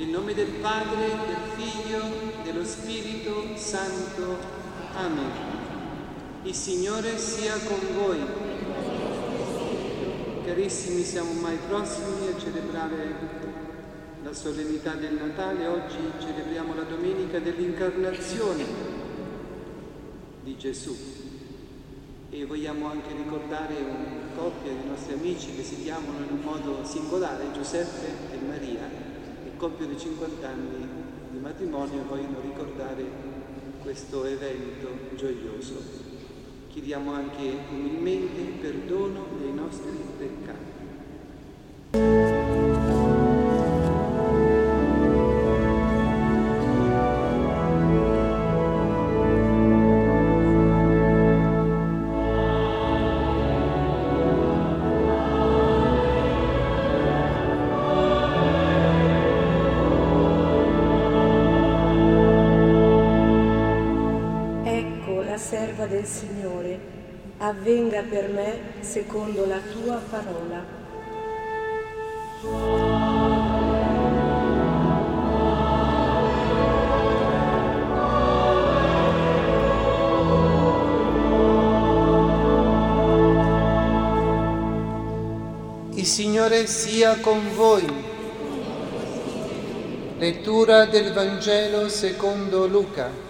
Nel nome del Padre, del Figlio, dello Spirito Santo. Amen. Il Signore sia con voi. Carissimi, siamo ormai prossimi a celebrare la solennità del Natale. Oggi celebriamo la domenica dell'incarnazione di Gesù e vogliamo anche ricordare una coppia di nostri amici che si chiamano in un modo singolare, Giuseppe e Maria, e compiono 50 anni di matrimonio e vogliono ricordare questo evento gioioso. Chiediamo anche umilmente perdono dei nostri peccati. Serva del Signore, avvenga per me secondo la tua parola. Il Signore sia con voi. Lettura del Vangelo secondo Luca.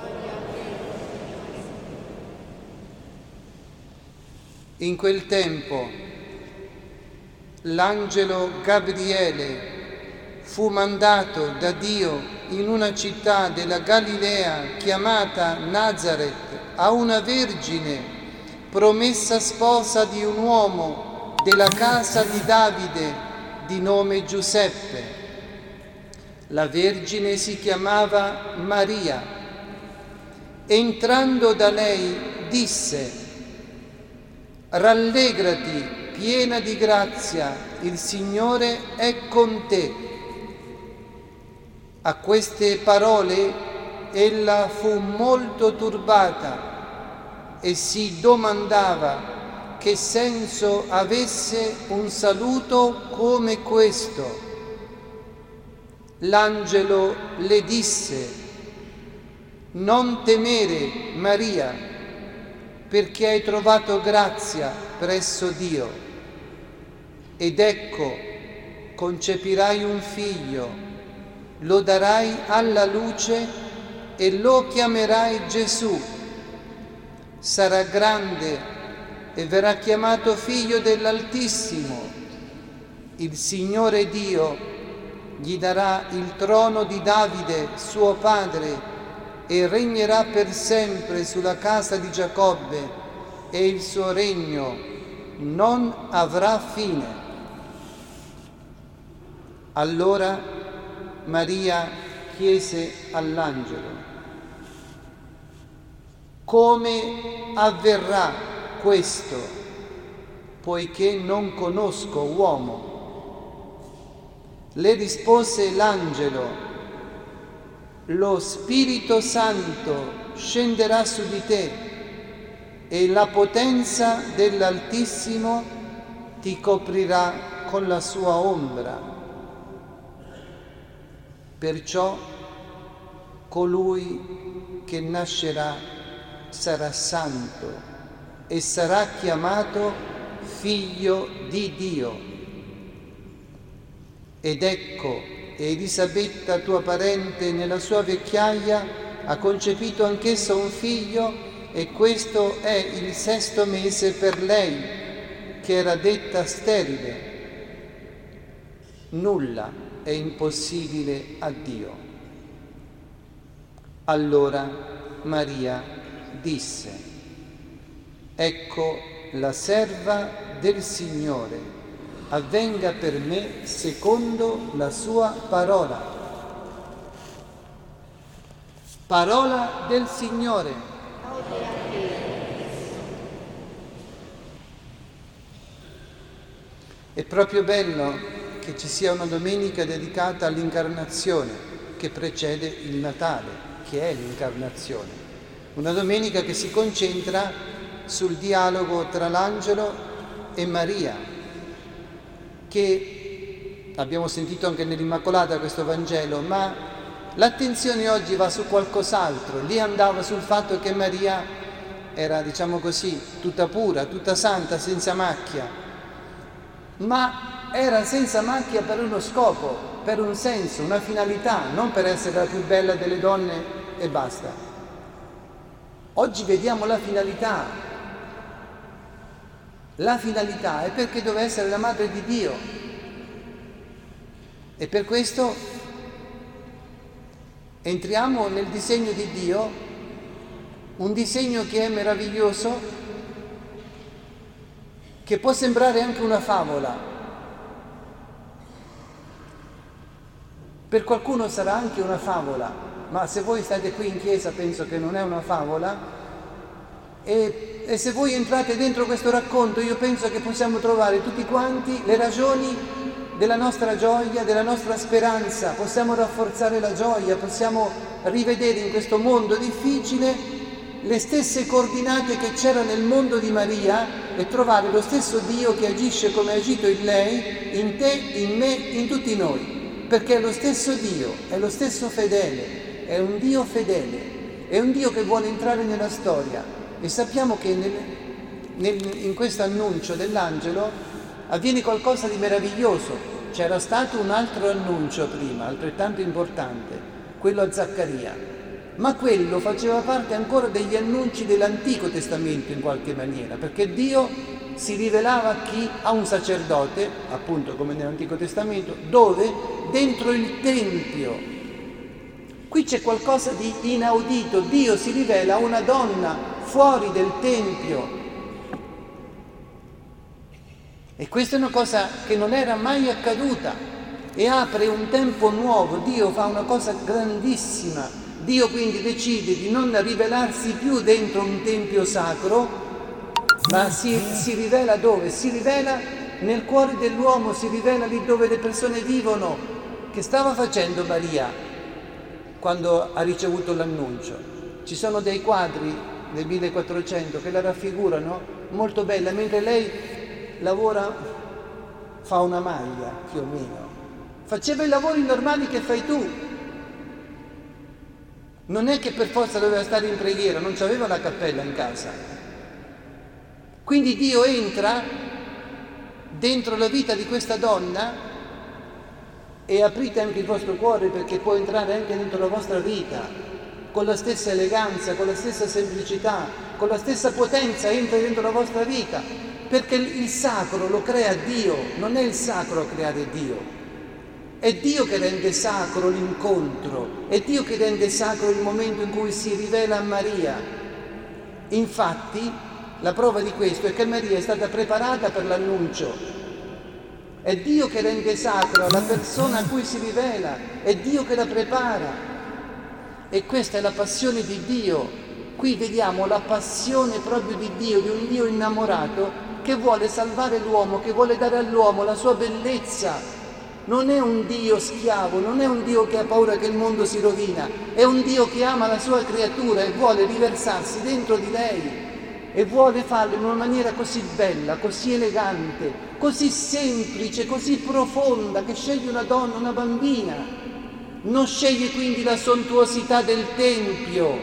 In quel tempo l'angelo Gabriele fu mandato da Dio in una città della Galilea chiamata Nazaret a una vergine promessa sposa di un uomo della casa di Davide di nome Giuseppe. La vergine si chiamava Maria. Entrando da lei disse: «Rallegrati, piena di grazia, il Signore è con te». A queste parole ella fu molto turbata e si domandava che senso avesse un saluto come questo. L'angelo le disse: «Non temere, Maria, perché hai trovato grazia presso Dio. Ed ecco, concepirai un figlio, lo darai alla luce e lo chiamerai Gesù. Sarà grande e verrà chiamato figlio dell'Altissimo. Il Signore Dio gli darà il trono di Davide, suo padre, e regnerà per sempre sulla casa di Giacobbe, e il suo regno non avrà fine». Allora Maria chiese all'angelo: «Come avverrà questo, poiché non conosco uomo?» Le rispose l'angelo: «Lo Spirito Santo scenderà su di te e la potenza dell'Altissimo ti coprirà con la sua ombra. Perciò colui che nascerà sarà santo e sarà chiamato Figlio di Dio. Ed ecco, Elisabetta, tua parente, nella sua vecchiaia ha concepito anch'essa un figlio, e questo è il 6° mese per lei, che era detta sterile. Nulla è impossibile a Dio». Allora Maria disse: «Ecco la serva del Signore, avvenga per me secondo la sua parola». Parola del Signore. È proprio bello che ci sia una domenica dedicata all'incarnazione che precede il Natale, che è l'incarnazione. Una domenica che si concentra sul dialogo tra l'angelo e Maria, che abbiamo sentito anche nell'Immacolata questo Vangelo, ma l'attenzione oggi va su qualcos'altro. Lì andava sul fatto che Maria era, diciamo così, tutta pura, tutta santa, senza macchia, ma era senza macchia per uno scopo, per un senso, una finalità, non per essere la più bella delle donne e basta. Oggi vediamo la finalità. La finalità è perché doveva essere la madre di Dio. E per questo entriamo nel disegno di Dio, un disegno che è meraviglioso, che può sembrare anche una favola. Per qualcuno sarà anche una favola, ma se voi state qui in chiesa penso che non è una favola, e se voi entrate dentro questo racconto io penso che possiamo trovare tutti quanti le ragioni della nostra gioia, della nostra speranza, possiamo rafforzare la gioia, possiamo rivedere in questo mondo difficile le stesse coordinate che c'era nel mondo di Maria e trovare lo stesso Dio che agisce come ha agito in lei, in te, in me, in tutti noi, perché è lo stesso Dio, è lo stesso fedele, è un Dio fedele, è un Dio che vuole entrare nella storia. E sappiamo che in questo annuncio dell'angelo avviene qualcosa di meraviglioso. C'era stato un altro annuncio prima, altrettanto importante, quello a Zaccaria, ma quello faceva parte ancora degli annunci dell'Antico Testamento in qualche maniera, perché Dio si rivelava a chi? A un sacerdote, appunto come nell'Antico Testamento, dove? Dentro il Tempio. Qui c'è qualcosa di inaudito, Dio si rivela a una donna fuori del Tempio. E questa è una cosa che non era mai accaduta e apre un tempo nuovo. Dio fa una cosa grandissima. Dio quindi decide di non rivelarsi più dentro un tempio sacro, ma si rivela dove? Si rivela nel cuore dell'uomo, si rivela lì dove le persone vivono. Che stava facendo Maria quando ha ricevuto l'annuncio? Ci sono dei quadri del 1400 che la raffigurano molto bella, mentre lei lavora, fa una maglia più o meno, faceva i lavori normali che fai tu, non è che per forza doveva stare in preghiera, non c'aveva la cappella in casa. Quindi Dio entra dentro la vita di questa donna, e aprite anche il vostro cuore perché può entrare anche dentro la vostra vita con la stessa eleganza, con la stessa semplicità, con la stessa potenza, entra dentro la vostra vita. Perché il sacro lo crea Dio, non è il sacro a creare Dio. È Dio che rende sacro l'incontro, è Dio che rende sacro il momento in cui si rivela a Maria. Infatti, la prova di questo è che Maria è stata preparata per l'annuncio. È Dio che rende sacro la persona a cui si rivela, è Dio che la prepara. E questa è la passione di Dio. Qui vediamo la passione proprio di Dio, di un Dio innamorato, che vuole salvare l'uomo, che vuole dare all'uomo la sua bellezza. Non è un Dio schiavo, non è un Dio che ha paura che il mondo si rovina, è un Dio che ama la sua creatura e vuole riversarsi dentro di lei e vuole farlo in una maniera così bella, così elegante, così semplice, così profonda, che sceglie una donna, una bambina. Non sceglie quindi la sontuosità del tempio,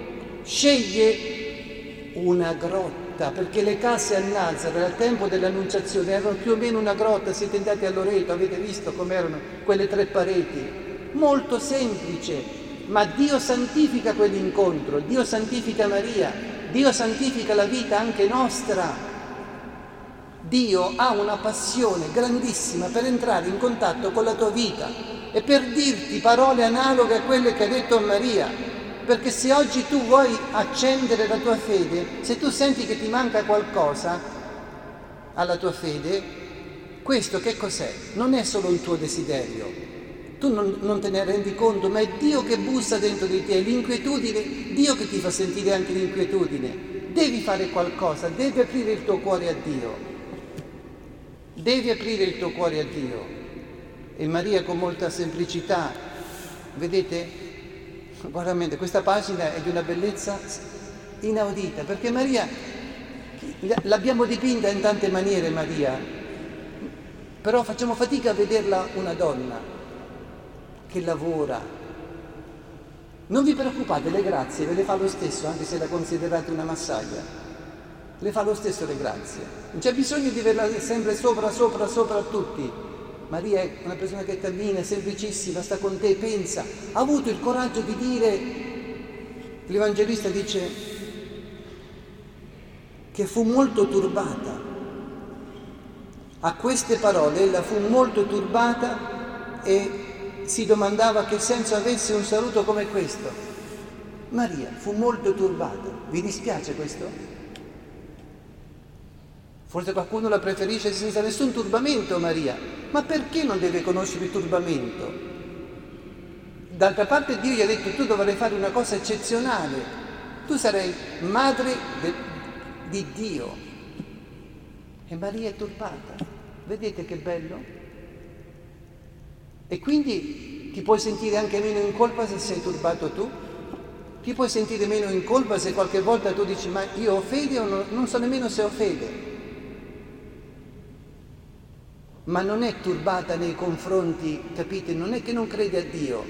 sceglie una grotta, perché le case a Nazareth al tempo dell'Annunciazione erano più o meno una grotta. Siete andati a Loreto, avete visto com'erano quelle 3 pareti, molto semplice, ma Dio santifica quell'incontro, Dio santifica Maria, Dio santifica la vita anche nostra. Dio ha una passione grandissima per entrare in contatto con la tua vita e per dirti parole analoghe a quelle che ha detto a Maria. Perché se oggi tu vuoi accendere la tua fede, se tu senti che ti manca qualcosa alla tua fede, questo che cos'è? Non è solo un tuo desiderio, tu non te ne rendi conto, ma è Dio che bussa dentro di te, l'inquietudine, Dio che ti fa sentire anche l'inquietudine. Devi fare qualcosa, devi aprire il tuo cuore a Dio, devi aprire il tuo cuore a Dio. E Maria con molta semplicità, vedete? Veramente, questa pagina è di una bellezza inaudita, perché Maria, l'abbiamo dipinta in tante maniere Maria, però facciamo fatica a vederla una donna che lavora. Non vi preoccupate, le grazie ve le fa lo stesso, anche se la considerate una massaglia. Le fa lo stesso le grazie. Non c'è bisogno di averla sempre sopra a tutti. Maria è una persona che cammina, è semplicissima, sta con te, pensa. Ha avuto il coraggio di dire, l'Evangelista dice, che fu molto turbata. A queste parole ella fu molto turbata e si domandava che senso avesse un saluto come questo. Maria fu molto turbata. Vi dispiace questo? Forse qualcuno la preferisce senza nessun turbamento, Maria. Ma perché non deve conoscere il turbamento? D'altra parte Dio gli ha detto: tu dovrai fare una cosa eccezionale. Tu sarai madre di Dio. E Maria è turbata. Vedete che bello? E quindi ti puoi sentire anche meno in colpa se sei turbato tu? Ti puoi sentire meno in colpa se qualche volta tu dici: ma io ho fede o non so nemmeno se ho fede? Ma non è turbata nei confronti, capite? Non è che non crede a Dio.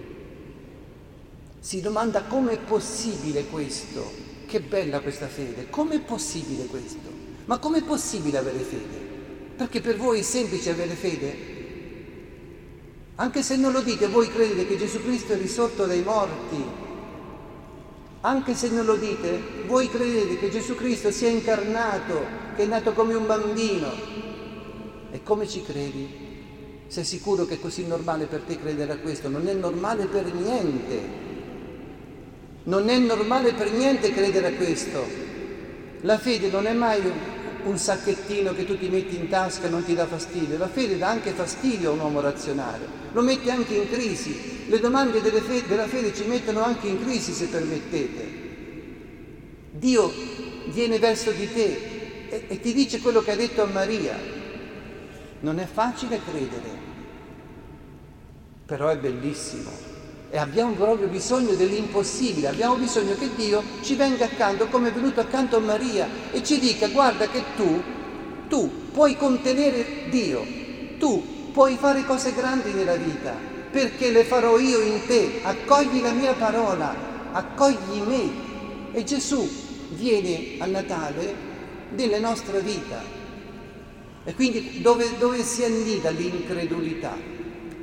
Si domanda: com'è possibile questo? Che bella questa fede! Com'è possibile questo? Ma com'è possibile avere fede? Perché per voi è semplice avere fede? Anche se non lo dite, voi credete che Gesù Cristo è risorto dai morti. Anche se non lo dite, voi credete che Gesù Cristo sia incarnato, che è nato come un bambino. E come ci credi? Sei sicuro che è così normale per te credere a questo? Non è normale per niente. Non è normale per niente credere a questo. La fede non è mai un sacchettino che tu ti metti in tasca e non ti dà fastidio. La fede dà anche fastidio a un uomo razionale, lo mette anche in crisi. Le domande della fede ci mettono anche in crisi, se permettete. Dio viene verso di te e ti dice quello che ha detto a Maria. Non è facile credere, però è bellissimo. E abbiamo proprio bisogno dell'impossibile, abbiamo bisogno che Dio ci venga accanto come è venuto accanto a Maria e ci dica: guarda che tu puoi contenere Dio, tu puoi fare cose grandi nella vita, perché le farò io in te, accogli la mia parola, accogli me. E Gesù viene a Natale nella nostra vita. E quindi dove si annida l'incredulità?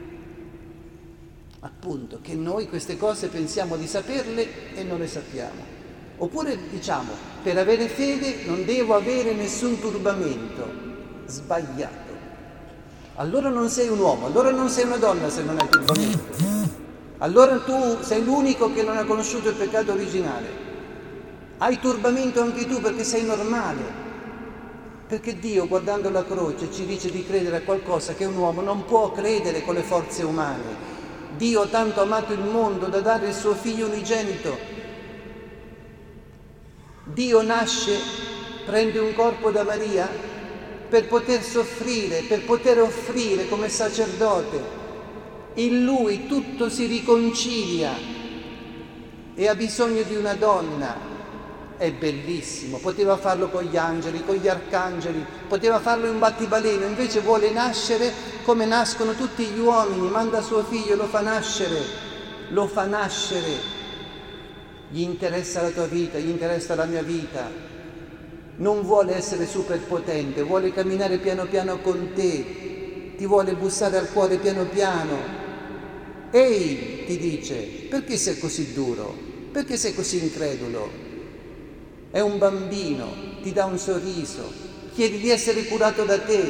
Appunto, che noi queste cose pensiamo di saperle e non le sappiamo. Oppure diciamo: per avere fede non devo avere nessun turbamento. Sbagliato. Allora non sei un uomo, allora non sei una donna se non hai turbamento. Allora tu sei l'unico che non ha conosciuto il peccato originale. Hai turbamento anche tu perché sei normale. Perché Dio, guardando la croce, ci dice di credere a qualcosa che un uomo non può credere con le forze umane. Dio ha tanto amato il mondo da dare il suo figlio unigenito. Dio nasce, prende un corpo da Maria per poter soffrire, per poter offrire come sacerdote. In lui tutto si riconcilia e ha bisogno di una donna. È bellissimo, poteva farlo con gli angeli, con gli arcangeli, poteva farlo in battibaleno, invece vuole nascere come nascono tutti gli uomini, manda suo figlio, lo fa nascere. Gli interessa la tua vita, gli interessa la mia vita. Non vuole essere superpotente, vuole camminare piano piano con te, ti vuole bussare al cuore piano piano. Ehi, ti dice, perché sei così duro? Perché sei così incredulo? È un bambino, ti dà un sorriso, chiedi di essere curato da te.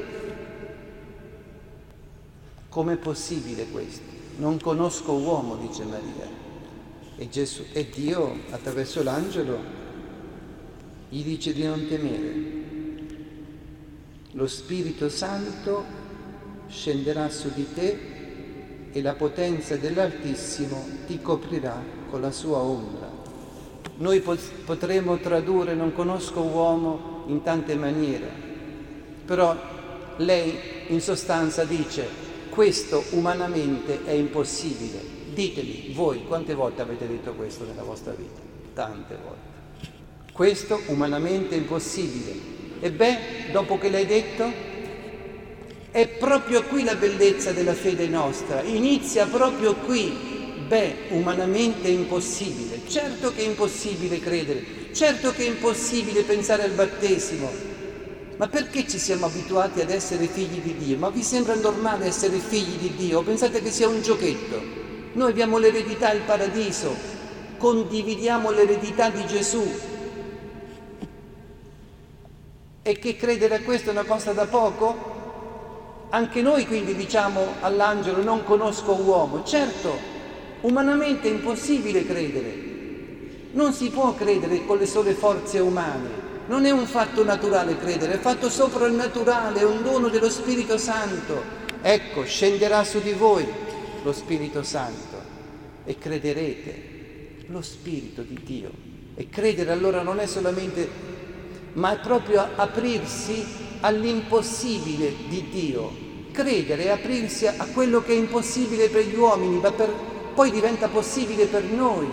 Com'è possibile questo? Non conosco uomo, dice Maria. E Dio, attraverso l'angelo, gli dice di non temere. Lo Spirito Santo scenderà su di te e la potenza dell'Altissimo ti coprirà con la sua ombra. Noi potremo tradurre non conosco uomo in tante maniere, però lei in sostanza dice: questo umanamente è impossibile. Ditemi, voi quante volte avete detto questo nella vostra vita? Tante volte. Questo umanamente è impossibile. E dopo che l'hai detto, È proprio qui la bellezza della fede nostra, inizia proprio qui. Umanamente è impossibile, certo che è impossibile credere, certo che è impossibile pensare al battesimo, ma perché ci siamo abituati ad essere figli di Dio? Ma vi sembra normale essere figli di Dio? O pensate che sia un giochetto? Noi abbiamo l'eredità, il paradiso, condividiamo l'eredità di Gesù. E che credere a questo è una cosa da poco? Anche noi quindi diciamo all'angelo: non conosco uomo. Certo, umanamente è impossibile credere. Non si può credere con le sole forze umane. Non è un fatto naturale credere, è fatto soprannaturale, è un dono dello Spirito Santo. Ecco, scenderà su di voi lo Spirito Santo e crederete lo Spirito di Dio. E credere allora non è solamente, ma è proprio aprirsi all'impossibile di Dio. Credere è aprirsi a quello che è impossibile per gli uomini, ma poi diventa possibile per noi.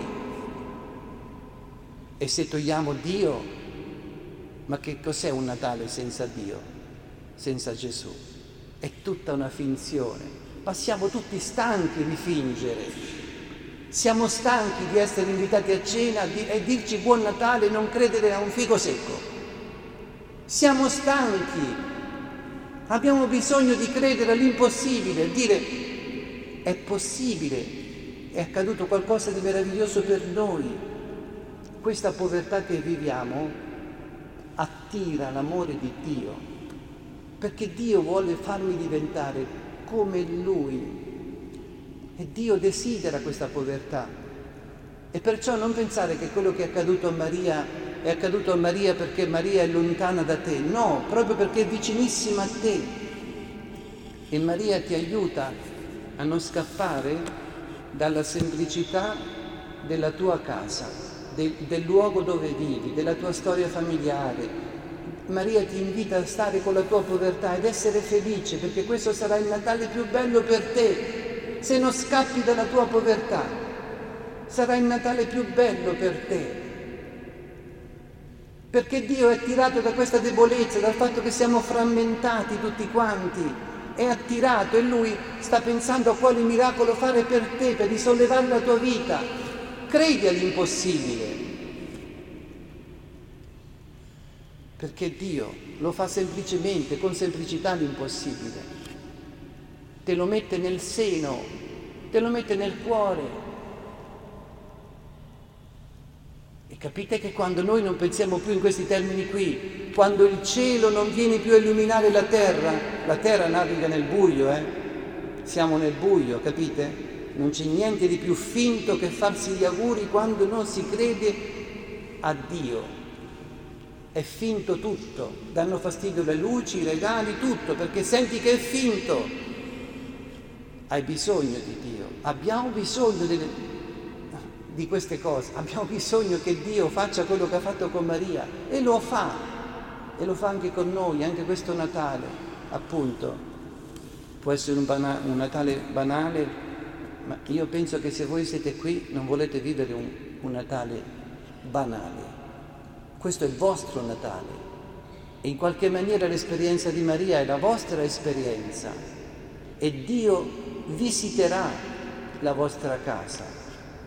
E se togliamo Dio, ma che cos'è un Natale senza Dio, senza Gesù? È tutta una finzione. Ma siamo tutti stanchi di fingere. Siamo stanchi di essere invitati a cena e dirci buon Natale e non credere a un fico secco. Siamo stanchi, abbiamo bisogno di credere all'impossibile, dire è possibile, è accaduto qualcosa di meraviglioso per noi. Questa povertà che viviamo attira l'amore di Dio, perché Dio vuole farmi diventare come Lui e Dio desidera questa povertà. E perciò non pensare che quello che è accaduto a Maria è accaduto a Maria perché Maria è lontana da te. No, proprio perché è vicinissima a te. E Maria ti aiuta a non scappare dalla semplicità della tua casa, del luogo dove vivi, della tua storia familiare. Maria ti invita a stare con la tua povertà ed essere felice, perché questo sarà il Natale più bello per te. Se non scappi dalla tua povertà, sarà il Natale più bello per te. Perché Dio è attirato da questa debolezza, dal fatto che siamo frammentati tutti quanti, è attirato e Lui sta pensando a quale miracolo fare per te, per risollevare la tua vita. Credi all'impossibile, perché Dio lo fa semplicemente, con semplicità l'impossibile. Te lo mette nel seno, te lo mette nel cuore. E capite che quando noi non pensiamo più in questi termini qui, quando il cielo non viene più a illuminare la terra naviga nel buio, siamo nel buio, capite? Non c'è niente di più finto che farsi gli auguri quando non si crede a Dio. È finto tutto, danno fastidio le luci, i regali, tutto, perché senti che è finto. Hai bisogno di Dio, abbiamo bisogno di queste cose, abbiamo bisogno che Dio faccia quello che ha fatto con Maria e lo fa anche con noi, anche questo Natale, appunto. Può essere un Natale banale, ma io penso che se voi siete qui non volete vivere un Natale banale. Questo è il vostro Natale e in qualche maniera l'esperienza di Maria è la vostra esperienza e Dio visiterà la vostra casa.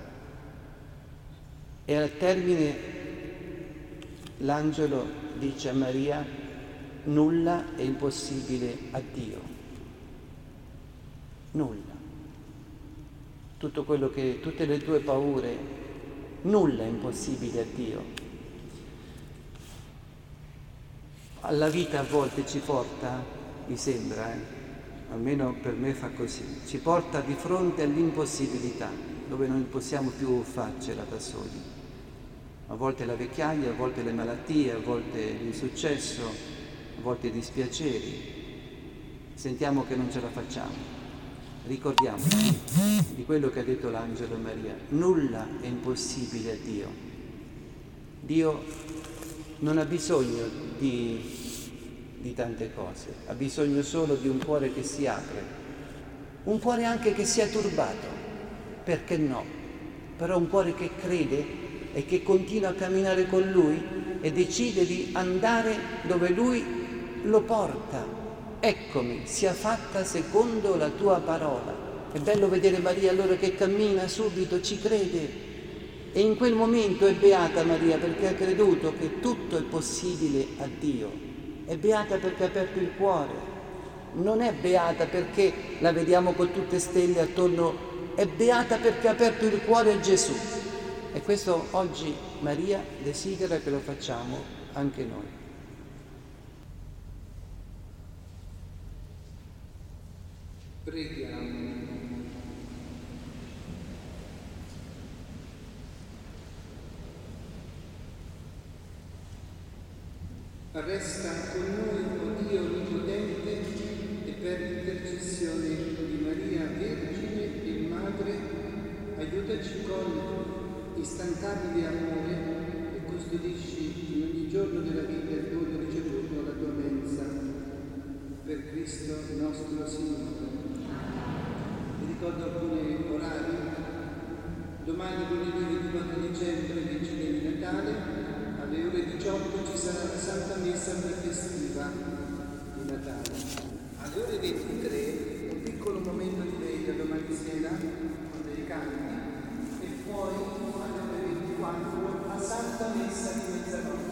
E al termine l'angelo dice a Maria: nulla è impossibile a Dio. Nulla. Tutte le tue paure, nulla è impossibile a Dio. Alla vita a volte ci porta, mi sembra, almeno per me fa così, ci porta di fronte all'impossibilità, dove non possiamo più farcela da soli. A volte la vecchiaia, a volte le malattie, a volte l'insuccesso, a volte i dispiaceri. Sentiamo che non ce la facciamo. Ricordiamoci di quello che ha detto l'angelo a Maria. Nulla è impossibile a Dio. Dio non ha bisogno di tante cose, ha bisogno solo di un cuore che si apre. Un cuore anche che sia turbato, perché no? Però un cuore che crede e che continua a camminare con Lui e decide di andare dove Lui lo porta, eccomi, sia fatta secondo la tua parola. È bello vedere Maria allora che cammina subito, ci crede. E in quel momento è beata Maria perché ha creduto che tutto è possibile a Dio. È beata perché ha aperto il cuore. Non è beata perché la vediamo con tutte stelle attorno, è beata perché ha aperto il cuore a Gesù. E questo oggi Maria desidera che lo facciamo anche noi. Preghiamo. Resta con noi, o Dio Onnipotente, e per l'intercessione di Maria, Vergine e Madre, aiutaci con instancabile amore e custodisci in ogni giorno della vita il dono ricevuto alla tua mensa. Per Cristo nostro Signore. Vi ricordo alcuni orari. Domani, lunedì 24 dicembre, vigilia di Natale, alle ore 18 ci sarà la Santa Messa prefestiva di Natale. Alle ore 23 un piccolo momento di veglia domani sera con dei canti e poi alle ore 24 la Santa Messa di mezzanotte.